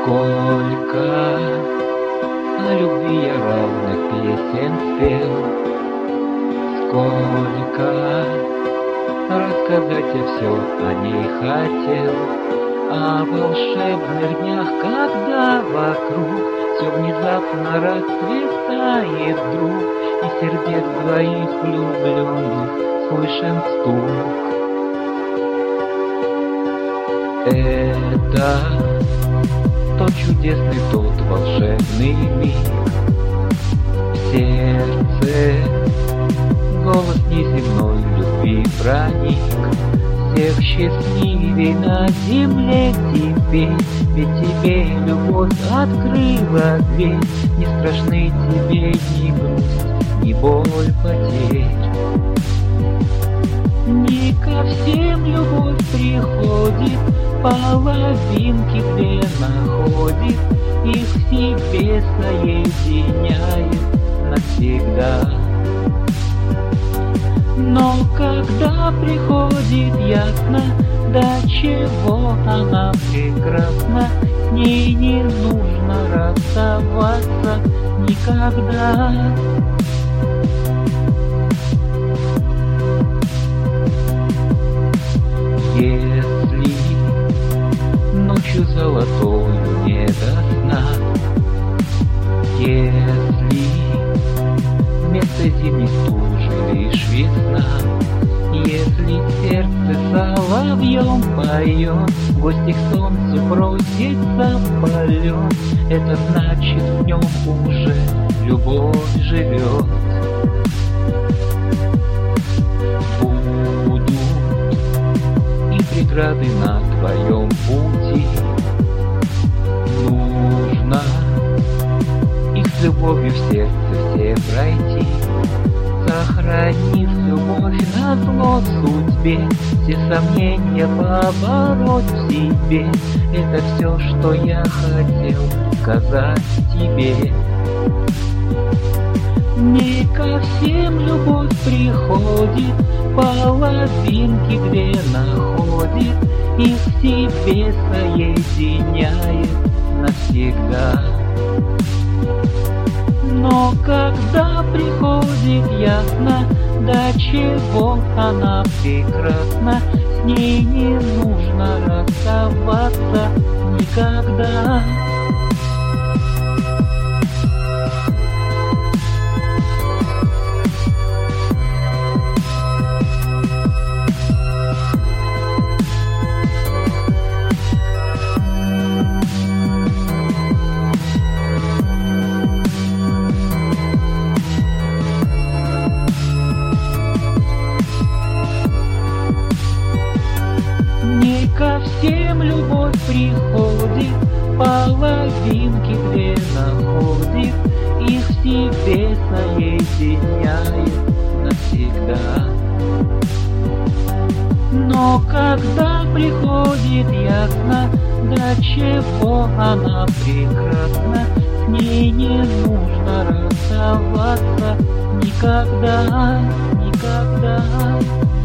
Сколько о любви я равных песен спел, сколько рассказать я все о ней хотел, о волшебных днях, когда вокруг все внезапно расцветает вдруг, и сердец двоих влюбленных слышен стук. Это тот чудесный, тот волшебный миг. В сердце голос неземной любви проник. Всех счастливей на земле теперь, ведь тебе любовь открыла дверь. Не страшны тебе ни грусть, ни боль потерь. Не ко всем любовь приходит, половинки две находит, их в себе соединяет навсегда. Но когда приходит ясно, до чего она прекрасна, с ней не нужно расставаться никогда. Если ночью золотою не до сна, если вместо зимней стужи лишь весна, если сердце соловьем поет, в гости к солнцу просится полет, это значит, в нем уже любовь живет. Преграды на твоем пути, нужно их с любовью в сердце все пройти. Сохранив любовь назло судьбе, все сомнения побороть в себе, это все, что я хотел сказать тебе. Не ко всем любовь приходит, половинки две находит, их в себе соединяет навсегда. Но когда приходит ясно, до чего она прекрасна, с ней не нужно расставаться никогда. Не ко всем любовь приходит, половинки две находит, их в себе соединяет навсегда. Но когда приходит ясно, до чего она прекрасна, с ней не нужно расставаться никогда, никогда.